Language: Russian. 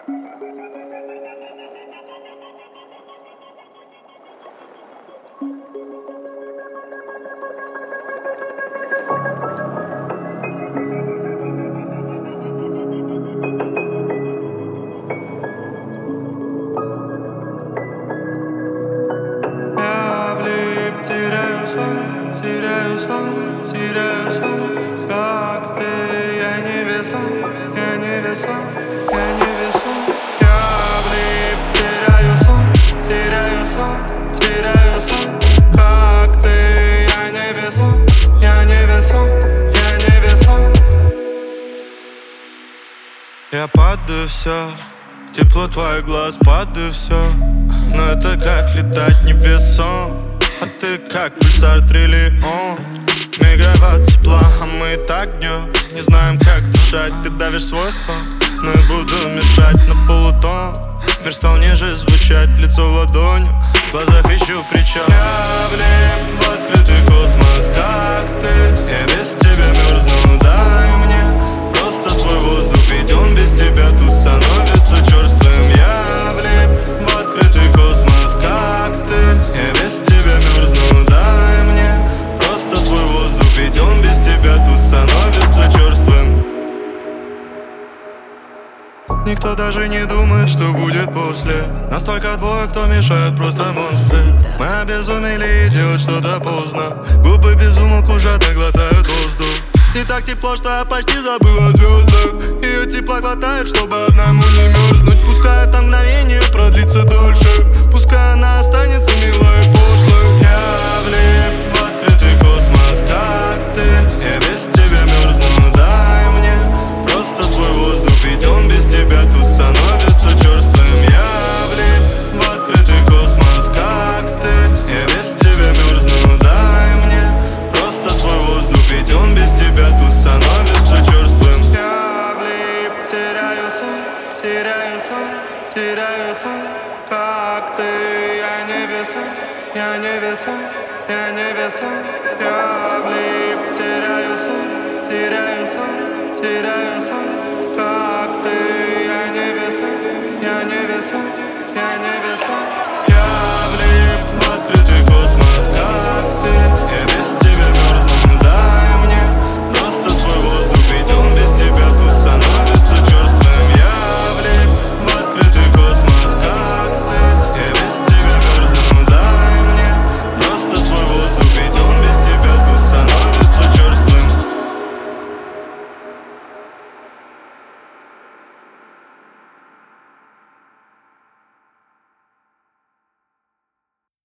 Теряю сон, как ты. Я не весом, я не весом, я не весом. Я влип, теряю сон, как ты. Я не весом, я не весом, я не весом. Я падаю, все, тепло твоих глаз, падаю, все. Но это как летать невесом. А ты как пульсар триллион. Мегаватт тепла, а мы и так днем. Не знаем, как дышать, ты давишь свой стон. Но я буду мешать на полутон. Мир стал ниже звучать, лицо в ладони, в глазах ищу причал. Я влип в открытый космос, как ты. Я без тебя мерзну, дай мне просто свой воздух, ведь он без тебя тут становится черствым. Я влип в открытый космос, как ты. Я без тебя мерзну, дай мне просто свой воздух, ведь он без тебя тут становится черствым. Никто даже не думает, что будет после. Настолько двое, кто мешает, просто монстры. Мы обезумели и делать что-то поздно. Губы безумолку жадно глотают воздух. С ней так тепло, что я почти забыл о звездах. Ее тепла хватает, чтобы одному не мерзнуть. Пускай это мгновение продлится дольше. Пускай она останется милой и пошлой. Я влип в открытый космос, как ты. Я без тебя мерзну, дай мне просто свой воздух, ведь он без тебя тут становится черствым. Я влип в открытый космос, как ты. Я без тебя мерзну, дай мне просто свой воздух, ведь он без тебя тут становится черствым. Я влип, теряю сон, как ты. Я не весом, я не весом, я не весом. Я влип, теряю сон, как ты. Я не весом, я не весом, я не весом.